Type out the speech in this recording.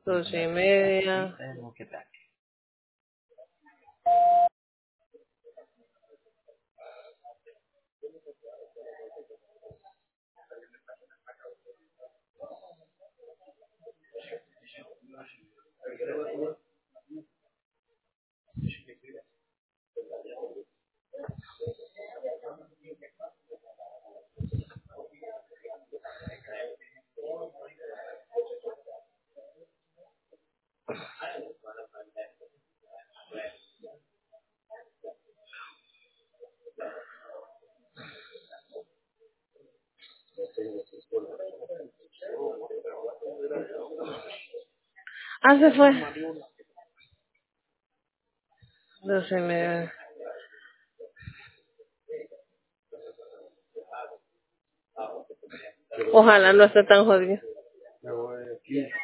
12:30. And we'll get back. Ah, se fue. 12:30. Ojalá no esté tan jodido. Me voy aquí.